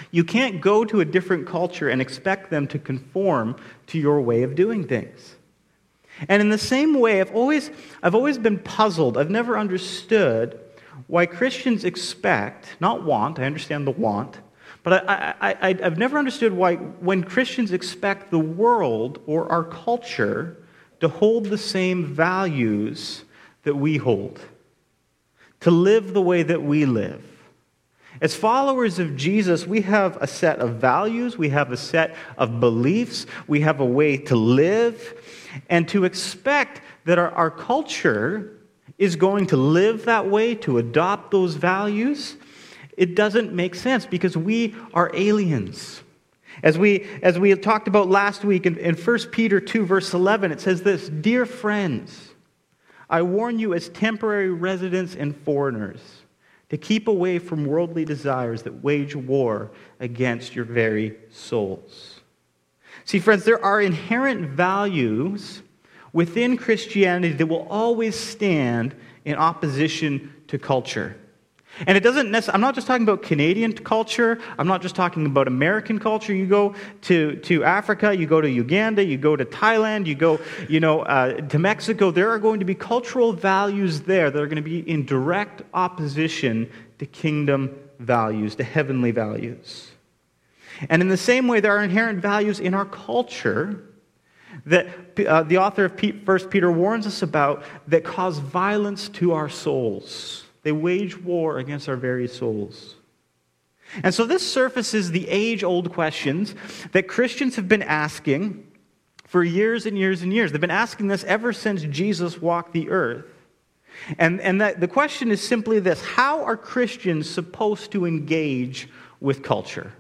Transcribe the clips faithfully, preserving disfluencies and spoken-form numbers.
You can't go to a different culture and expect them to conform to your way of doing things. And in the same way, I've always, I've always been puzzled. I've never understood why Christians expect, not want, I understand the want, but I, I, I, I've never understood why when Christians expect the world or our culture to hold the same values that we hold, to live the way that we live. As followers of Jesus, we have a set of values, we have a set of beliefs, we have a way to live, and to expect that our, our culture is going to live that way, to adopt those values, it doesn't make sense because we are aliens. As we, as we talked about last week in, in First Peter two, verse eleven, it says this, "Dear friends, I warn you as temporary residents and foreigners to keep away from worldly desires that wage war against your very souls." See, friends, there are inherent values within Christianity that will always stand in opposition to culture. And it doesn't necessarily, I'm not just talking about Canadian culture, I'm not just talking about American culture. You go to, to Africa, you go to Uganda, you go to Thailand, you go you know, uh, to Mexico, there are going to be cultural values there that are going to be in direct opposition to kingdom values, to heavenly values. And in the same way, there are inherent values in our culture that uh, the author of First Peter warns us about that cause violence to our souls. They wage war against our very souls. And so this surfaces the age-old questions that Christians have been asking for years and years and years. They've been asking this ever since Jesus walked the earth. And, and that, the question is simply this: how are Christians supposed to engage with culture?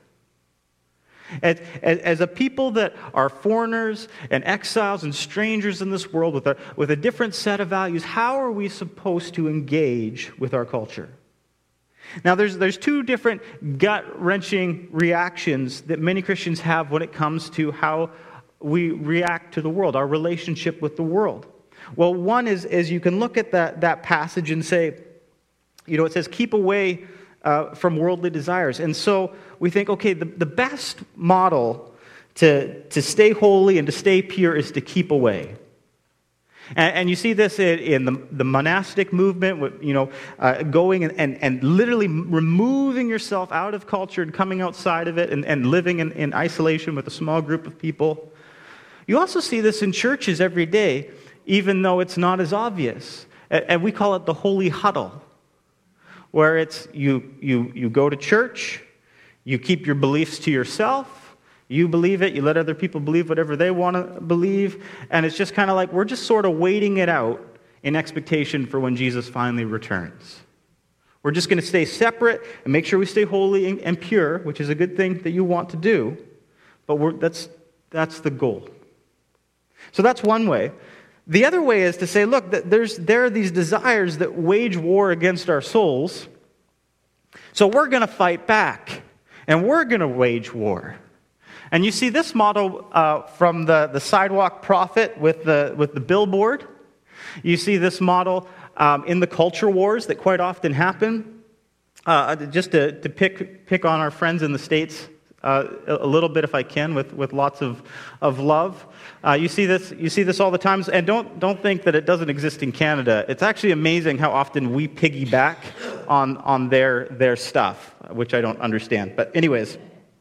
As, as, as a people that are foreigners and exiles and strangers in this world with a, with a different set of values, how are we supposed to engage with our culture? Now, there's, there's two different gut-wrenching reactions that many Christians have when it comes to how we react to the world, our relationship with the world. Well, one is, is you can look at that, that passage and say, you know, it says, keep away Uh, from worldly desires. And so we think, okay, the, the best model to, to stay holy and to stay pure is to keep away. And, and you see this in, in the, the monastic movement, with, you know, uh, going and, and, and literally removing yourself out of culture and coming outside of it and, and living in, in isolation with a small group of people. You also see this in churches every day, even though it's not as obvious. And, and we call it the holy huddle, where it's you, you, you go to church, you keep your beliefs to yourself, you believe it, you let other people believe whatever they want to believe, and it's just kind of like we're just sort of waiting it out in expectation for when Jesus finally returns. We're just going to stay separate and make sure we stay holy and, and pure, which is a good thing that you want to do, but we're, that's, that's the goal. So that's one way. The other way is to say, look, there's, there are these desires that wage war against our souls, so we're going to fight back, and we're going to wage war. And you see this model uh, from the, the sidewalk prophet with the, with the billboard. You see this model um, in the culture wars that quite often happen. Uh, just to, to pick, pick on our friends in the States uh, a little bit if I can, with, with lots of, of love. Uh, you see this. You see this all the time, and don't don't think that it doesn't exist in Canada. It's actually amazing how often we piggyback on on their their stuff, which I don't understand. But anyways,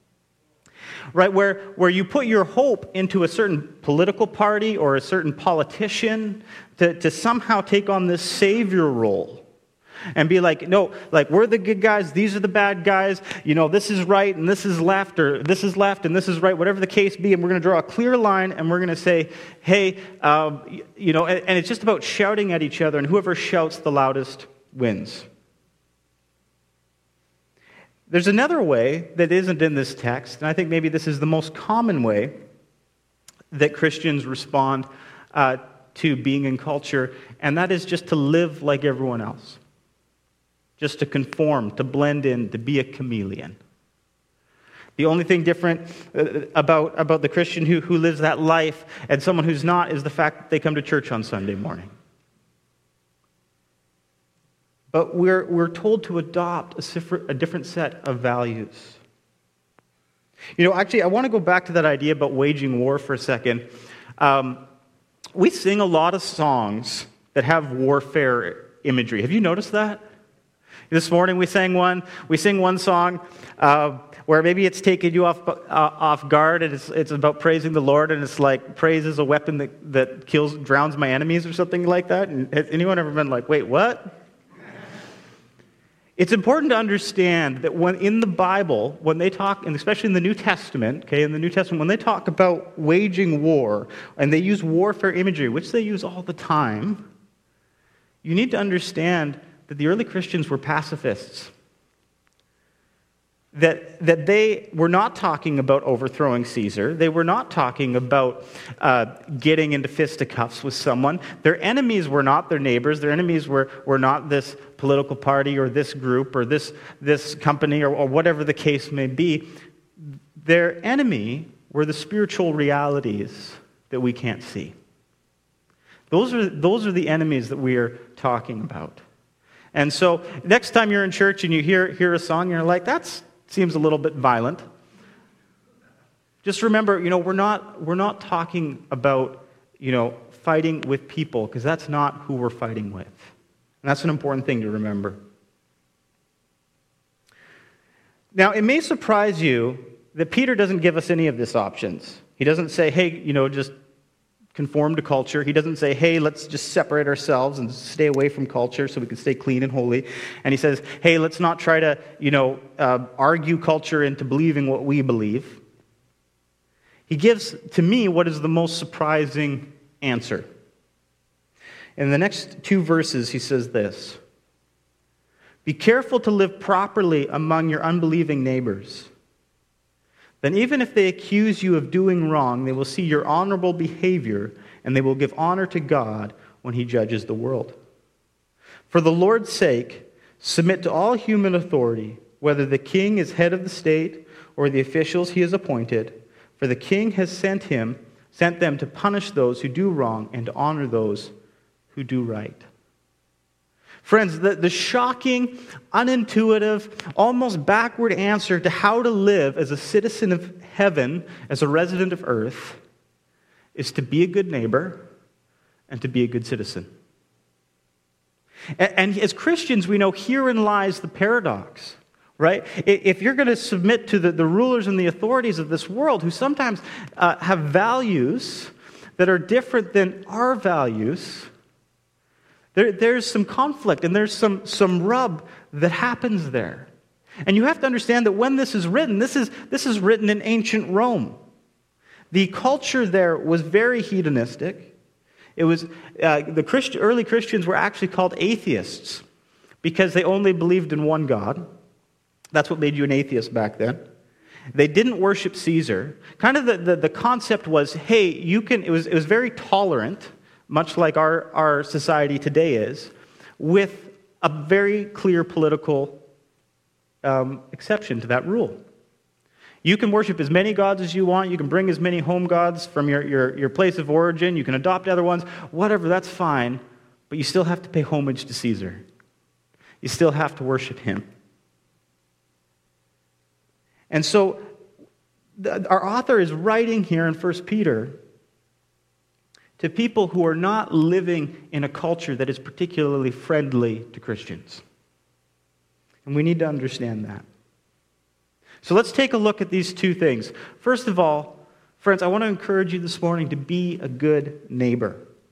right where where you put your hope into a certain political party or a certain politician to to somehow take on this savior role. And be like, no, like, we're the good guys, these are the bad guys, you know, this is right and this is left, or this is left and this is right, whatever the case be, and we're going to draw a clear line, and we're going to say, hey, um, you know, and, and it's just about shouting at each other, and whoever shouts the loudest wins. There's another way that isn't in this text, and I think maybe this is the most common way that Christians respond uh, to being in culture, and that is just to live like everyone else. Just to conform, to blend in, to be a chameleon. The only thing different about, about the Christian who, who lives that life and someone who's not is the fact that they come to church on Sunday morning. But we're, we're told to adopt a, a different set of values. You know, actually, I want to go back to that idea about waging war for a second. Um, we sing a lot of songs that have warfare imagery. Have you noticed that? This morning we sang one. We sing one song uh, where maybe it's taking you off uh, off guard, and it's it's about praising the Lord, and it's like praise is a weapon that, that kills, drowns my enemies, or something like that. And has anyone ever been like, wait, what? It's important to understand that when in the Bible, when they talk, and especially in the New Testament, okay, in the New Testament, when they talk about waging war, and they use warfare imagery, which they use all the time, you need to understand that the early Christians were pacifists. That, that they were not talking about overthrowing Caesar. They were not talking about uh, getting into fisticuffs with someone. Their enemies were not their neighbors. Their enemies were, were not this political party or this group or this, this company or, or whatever the case may be. Their enemy were the spiritual realities that we can't see. Those are, those are the enemies that we are talking about. And so next time you're in church and you hear, hear a song, you're like, that's seems a little bit violent. Just remember, you know, we're not we're not talking about, you know, fighting with people, because that's not who we're fighting with. And that's an important thing to remember. Now, it may surprise you that Peter doesn't give us any of these options. He doesn't say, hey, you know, just conform to culture. He doesn't say, hey, let's just separate ourselves and stay away from culture so we can stay clean and holy. And he says, hey, let's not try to, you know, uh, argue culture into believing what we believe. He gives, to me, what is the most surprising answer. In the next two verses, he says this: be careful to live properly among your unbelieving neighbors. Then even if they accuse you of doing wrong, they will see your honorable behavior, and they will give honor to God when he judges the world. For the Lord's sake, submit to all human authority, whether the king is head of the state or the officials he has appointed, for the king has sent him, sent them to punish those who do wrong and to honor those who do right. Friends, the, the shocking, unintuitive, almost backward answer to how to live as a citizen of heaven, as a resident of earth, is to be a good neighbor and to be a good citizen. And, and as Christians, we know herein lies the paradox, right? If you're going to submit to the, the rulers and the authorities of this world, who sometimes uh, have values that are different than our values, There, there's some conflict and there's some, some rub that happens there. And you have to understand that when this is written, this is, this is written in ancient Rome. The culture there was very hedonistic. It was uh, the Christ, early Christians were actually called atheists because they only believed in one God. That's what made you an atheist back then. They didn't worship Caesar. Kind of the, the, the concept was, hey, you can, it was, it was very tolerant, much like our, our society today is, with a very clear political um, exception to that rule. You can worship as many gods as you want. You can bring as many home gods from your, your, your place of origin. You can adopt other ones. Whatever, that's fine. But you still have to pay homage to Caesar. You still have to worship him. And so the, our author is writing here in First Peter to people who are not living in a culture that is particularly friendly to Christians. And we need to understand that. So let's take a look at these two things. First of all, friends, I want to encourage you this morning to be a good neighbor.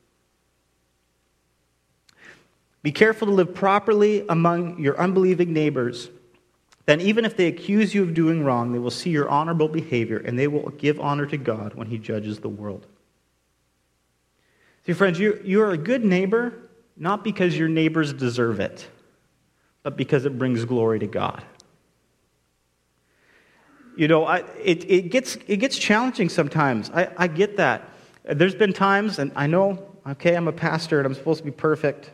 Be careful to live properly among your unbelieving neighbors. Then even if they accuse you of doing wrong, they will see your honorable behavior, and they will give honor to God when he judges the world. See, friends, you, you are a good neighbor, not because your neighbors deserve it, but because it brings glory to God. You know, I, it, it, gets, it gets challenging sometimes. I, I get that. There's been times, and I know, okay, I'm a pastor, and I'm supposed to be perfect.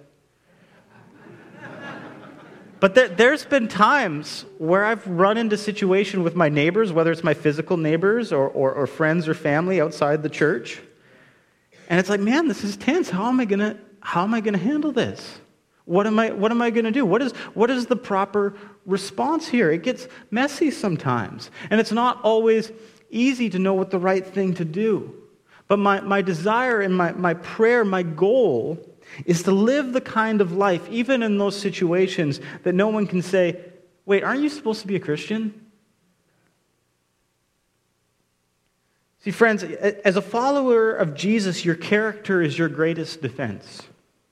But there, there's been times where I've run into situations with my neighbors, whether it's my physical neighbors or, or, or friends or family outside the church. And it's like, man, this is tense. How am I gonna how am I gonna handle this? What am I what am I gonna do? What is what is the proper response here. It gets messy sometimes. And it's not always easy to know what the right thing to do. But my, my desire and my, my prayer, my goal is to live the kind of life, even in those situations, that no one can say, wait, aren't you supposed to be a Christian? See, friends, as a follower of Jesus, your character is your greatest defense.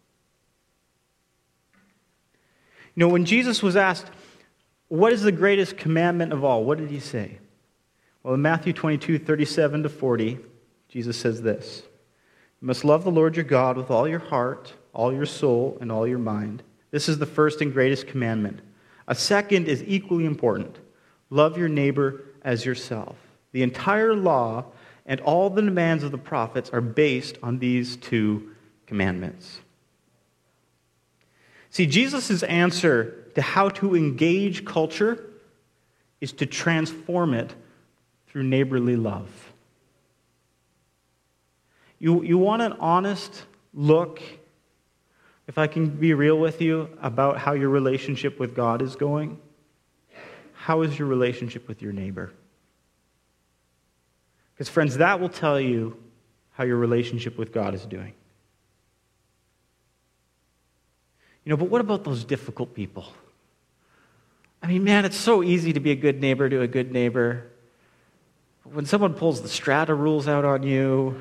You know, when Jesus was asked, what is the greatest commandment of all? What did he say? Well, in Matthew twenty-two, thirty-seven to forty, Jesus says this: you must love the Lord your God with all your heart, all your soul, and all your mind. This is the first and greatest commandment. A second is equally important. Love your neighbor as yourself. The entire law and all the demands of the prophets are based on these two commandments. See, Jesus' answer to how to engage culture is to transform it through neighborly love. You, you want an honest look, if I can be real with you, about how your relationship with God is going? How is your relationship with your neighbor? Because, friends, that will tell you how your relationship with God is doing. You know, but what about those difficult people? I mean, man, it's so easy to be a good neighbor to a good neighbor. When someone pulls the strata rules out on you,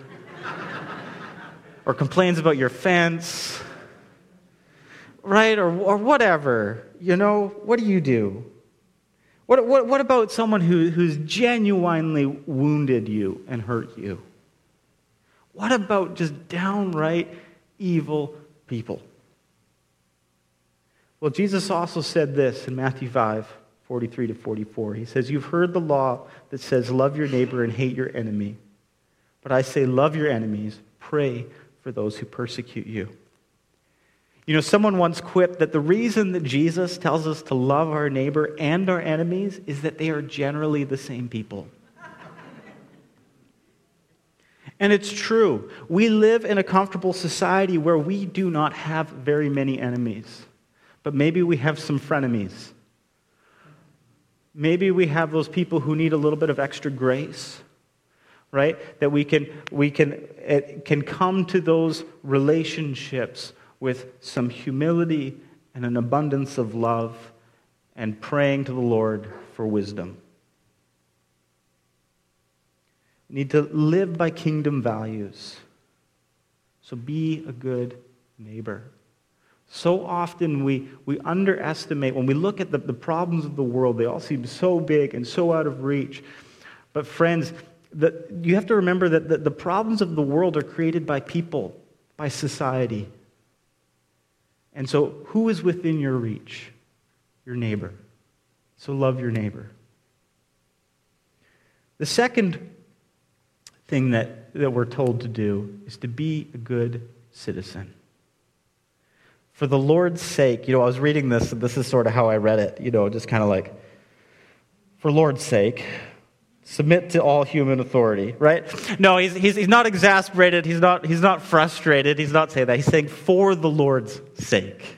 or complains about your fence, right, or, or whatever, you know, what do you do? What, what, what about someone who, who's genuinely wounded you and hurt you? What about just downright evil people? Well, Jesus also said this in Matthew five, forty-three to forty-four. He says, you've heard the law that says, love your neighbor and hate your enemy. But I say, love your enemies, pray for those who persecute you. You know, someone once quipped that the reason that Jesus tells us to love our neighbor and our enemies is that they are generally the same people. And it's true. We live in a comfortable society where we do not have very many enemies. But maybe we have some frenemies. Maybe we have those people who need a little bit of extra grace, right? That we can we can it can come to those relationships with some humility and an abundance of love and praying to the Lord for wisdom. We need to live by kingdom values. So be a good neighbor. So often we, we underestimate, when we look at the, the problems of the world, they all seem so big and so out of reach. But friends, the, you have to remember that the, the problems of the world are created by people, by society. And so who is within your reach? Your neighbor. So love your neighbor. The second thing that, that we're told to do is to be a good citizen. For the Lord's sake, you know, I was reading this, and this is sort of how I read it, you know, just kind of like, for Lord's sake, submit to all human authority, right? No, he's, he's, he's not exasperated, he's not, he's not frustrated, he's not saying that. He's saying, for the Lord's sake.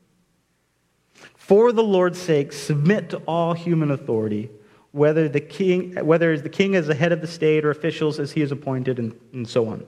For the Lord's sake, submit to all human authority, whether the king, whether the king is the head of the state or officials as he is appointed, and, and so on.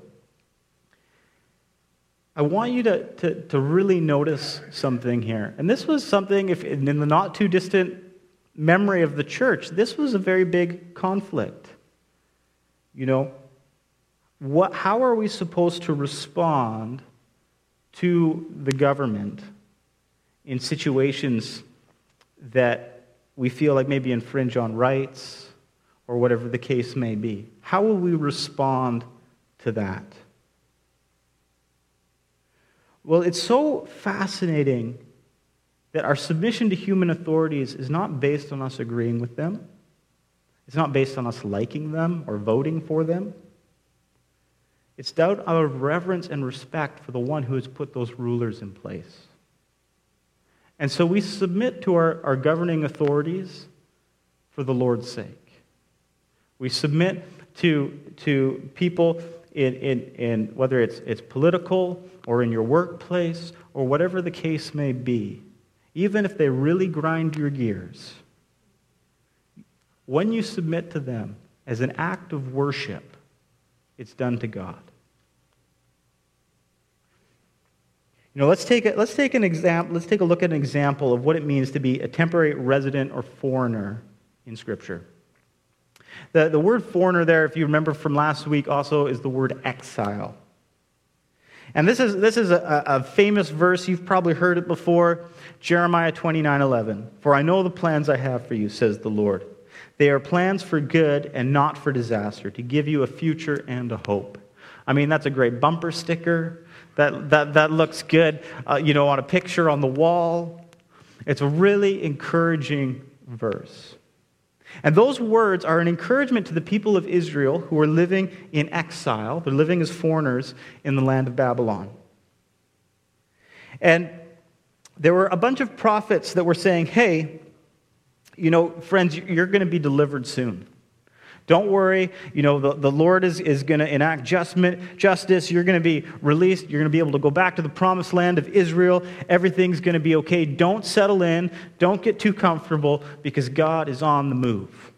I want you to, to, to really notice something here. And this was something, if in the not too distant memory of the church, this was a very big conflict. You know, what, how are we supposed to respond to the government in situations that we feel like maybe infringe on rights or whatever the case may be? How will we respond to that? Well, it's so fascinating that our submission to human authorities is not based on us agreeing with them. It's not based on us liking them or voting for them. It's out of reverence and respect for the one who has put those rulers in place. And so we submit to our, our governing authorities for the Lord's sake. We submit to, to people in, in, in whether it's, it's political or in your workplace or whatever the case may be. even if they really grind your gears, when you submit to them as an act of worship, it's done to God. You know, let's take a, let's take an example. Let's take a look at an example of what it means to be a temporary resident or foreigner in Scripture. The, the word foreigner there, if you remember from last week, also is the word exile. And this is this is a, a famous verse. You've probably heard it before. Jeremiah twenty-nine eleven. For I know the plans I have for you, says the Lord. They are plans for good and not for disaster, to give you a future and a hope. I mean, that's a great bumper sticker. That that that looks good, uh, you know, on a picture on the wall. It's a really encouraging verse. And those words are an encouragement to the people of Israel who are living in exile. They're living as foreigners in the land of Babylon. And there were a bunch of prophets that were saying, hey, you know, friends, you're going to be delivered soon. Don't worry, you know, the, the Lord is, is going to enact justment, justice. You're going to be released. You're going to be able to go back to the promised land of Israel. Everything's going to be okay. Don't settle in. Don't get too comfortable because God is on the move.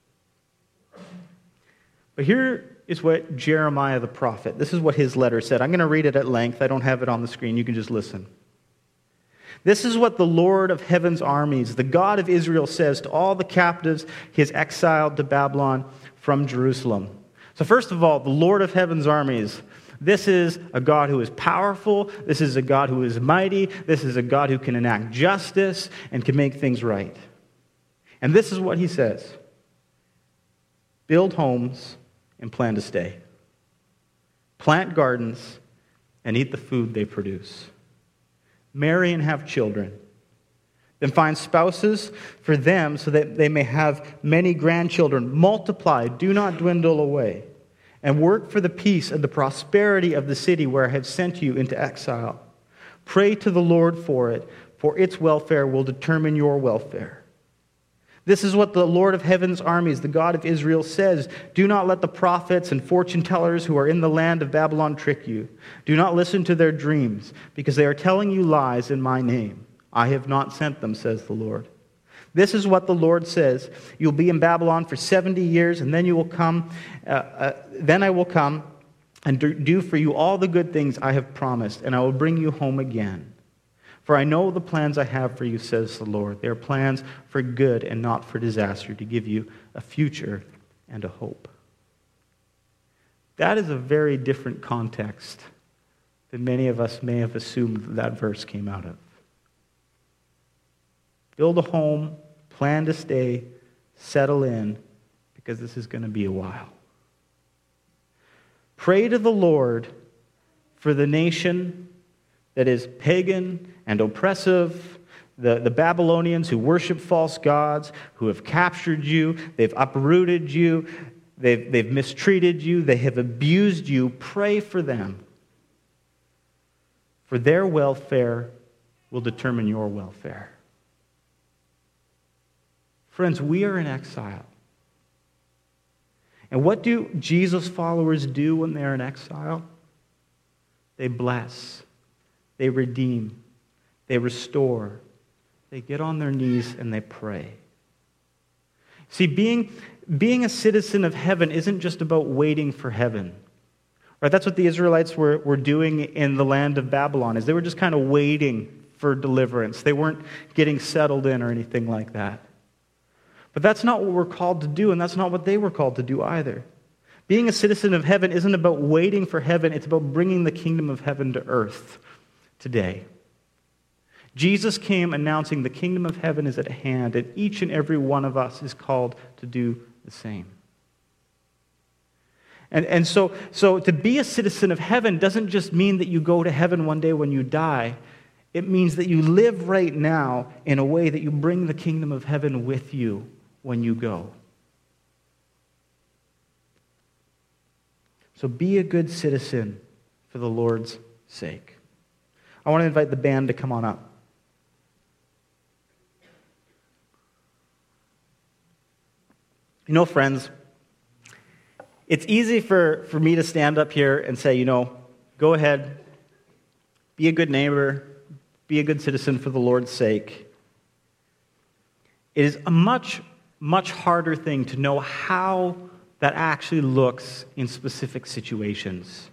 But here is what Jeremiah the prophet, this is what his letter said. I'm going to read it at length. I don't have it on the screen. You can just listen. This is what the Lord of heaven's armies, the God of Israel, says to all the captives he has exiled to Babylon from Jerusalem. So first of all, the Lord of heaven's armies. This is a God who is powerful. This is a God who is mighty. This is a God who can enact justice and can make things right. And this is what he says. Build homes and plan to stay. Plant gardens and eat the food they produce. Marry and have children. Then find spouses for them so that they may have many grandchildren. Multiply, do not dwindle away. And work for the peace and the prosperity of the city where I have sent you into exile. Pray to the Lord for it, for its welfare will determine your welfare. This is what the Lord of heaven's armies, the God of Israel, says. Do not let the prophets and fortune tellers who are in the land of Babylon trick you. Do not listen to their dreams, because they are telling you lies in my name. I have not sent them, says the Lord. This is what the Lord says. You'll be in Babylon for seventy years, and then you will come. Uh, uh, then I will come and do for you all the good things I have promised, and I will bring you home again. For I know the plans I have for you, says the Lord. They are plans for good and not for disaster, to give you a future and a hope. That is a very different context than many of us may have assumed that verse came out of. Build a home, plan to stay, settle in, because this is going to be a while. Pray to the Lord for the nation that is pagan and oppressive, the, the Babylonians who worship false gods, who have captured you, they've uprooted you, they've, they've mistreated you, they have abused you. Pray for them. For their welfare will determine your welfare. Friends, we are in exile. And what do Jesus followers do when they're in exile? They bless. They redeem, they restore, they get on their knees and they pray. See, being, being a citizen of heaven isn't just about waiting for heaven. Right? That's what the Israelites were, were doing in the land of Babylon, is they were just kind of waiting for deliverance. They weren't getting settled in or anything like that. But that's not what we're called to do, and that's not what they were called to do either. Being a citizen of heaven isn't about waiting for heaven, it's about bringing the kingdom of heaven to earth today. Jesus came announcing the kingdom of heaven is at hand, and each and every one of us is called to do the same. And, and so, so to be a citizen of heaven doesn't just mean that you go to heaven one day when you die. It means that you live right now in a way that you bring the kingdom of heaven with you when you go. So be a good citizen for the Lord's sake. I want to invite the band to come on up. You know, friends, it's easy for, for me to stand up here and say, you know, go ahead, be a good neighbor, be a good citizen for the Lord's sake. It is a much, much harder thing to know how that actually looks in specific situations.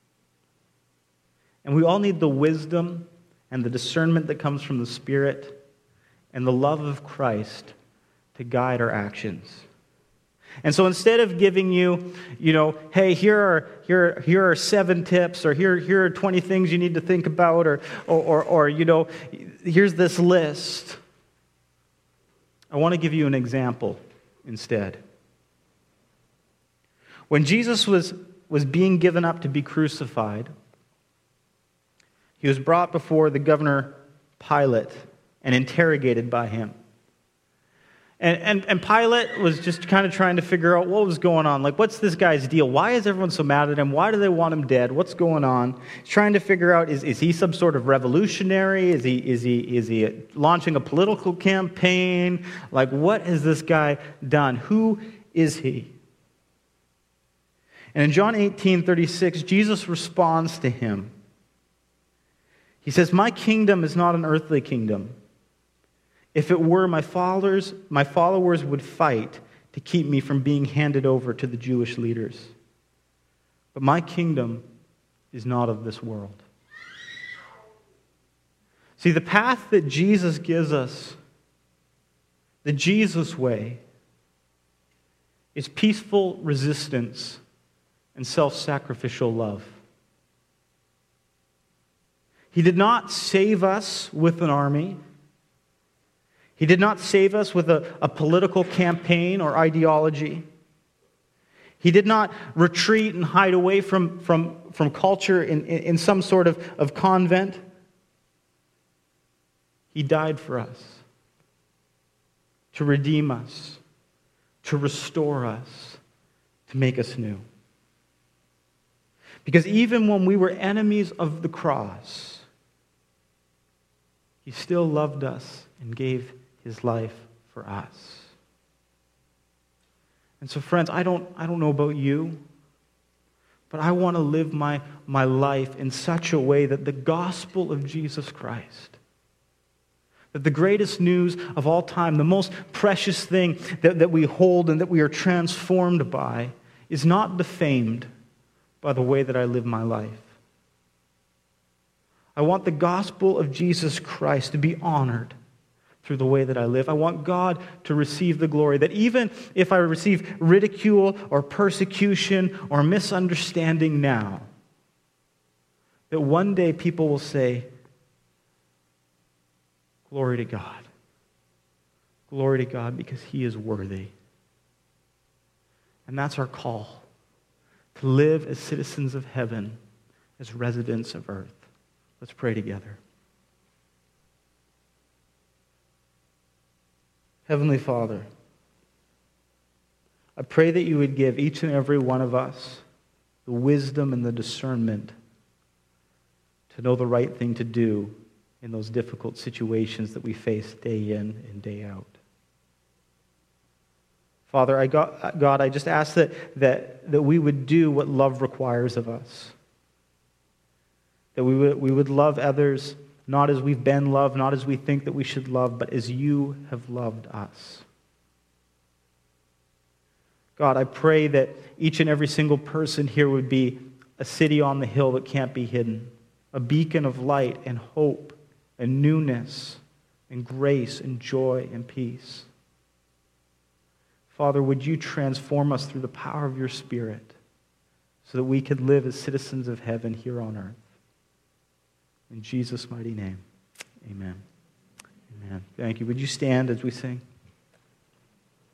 And we all need the wisdom and the discernment that comes from the Spirit and the love of Christ to guide our actions. And so instead of giving you, you know, hey, here are here here are seven tips, or here here are twenty things you need to think about, or or or, or you know, here's this list. I want to give you an example instead. When Jesus was was being given up to be crucified, he was brought before the governor Pilate and interrogated by him. And, and, and Pilate was just kind of trying to figure out what was going on. Like, what's this guy's deal? Why is everyone so mad at him? Why do they want him dead? What's going on? He's trying to figure out, is, is he some sort of revolutionary? Is he, is, he, is he launching a political campaign? Like, what has this guy done? Who is he? And in John eighteen thirty-six, Jesus responds to him. He says, "My kingdom is not an earthly kingdom. If it were, my followers, my followers would fight to keep me from being handed over to the Jewish leaders. But my kingdom is not of this world." See, the path that Jesus gives us, the Jesus way, is peaceful resistance and self-sacrificial love. He did not save us with an army. He did not save us with a, a political campaign or ideology. He did not retreat and hide away from, from, from culture in, in, in some sort of, of convent. He died for us, to redeem us, to restore us, to make us new. Because even when we were enemies of the cross, He still loved us and gave His life for us. And so, friends, I don't, I don't know about you, but I want to live my, my life in such a way that the gospel of Jesus Christ, that the greatest news of all time, the most precious thing that, that we hold and that we are transformed by, is not defamed by the way that I live my life. I want the gospel of Jesus Christ to be honored through the way that I live. I want God to receive the glory, that even if I receive ridicule or persecution or misunderstanding now, that one day people will say, "Glory to God. Glory to God, because He is worthy." And that's our call, to live as citizens of heaven, as residents of earth. Let's pray together. Heavenly Father, I pray that you would give each and every one of us the wisdom and the discernment to know the right thing to do in those difficult situations that we face day in and day out. Father, I got, God, I just ask that, that, that we would do what love requires of us. That we would, we would love others not as we've been loved, not as we think that we should love, but as you have loved us. God, I pray that each and every single person here would be a city on the hill that can't be hidden, a beacon of light and hope and newness and grace and joy and peace. Father, would you transform us through the power of your Spirit so that we could live as citizens of heaven here on earth. In Jesus' mighty name, amen. Amen. Thank you. Would you stand as we sing?